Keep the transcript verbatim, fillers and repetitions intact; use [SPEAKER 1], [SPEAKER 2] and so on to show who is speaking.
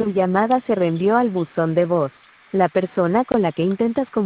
[SPEAKER 1] Tu llamada se reenvió al buzón de voz. La persona con la que intentas